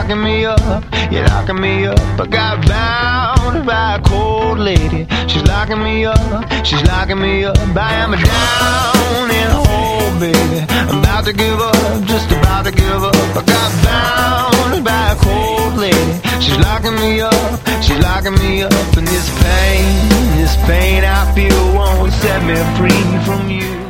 locking me up, you're locking me up. I got bound by a cold lady. She's locking me up, she's locking me up. I am down in a hole, baby. I'm about to give up, just about to give up. I got bound by a cold lady. She's locking me up, she's locking me up. And this pain I feel won't set me free from you.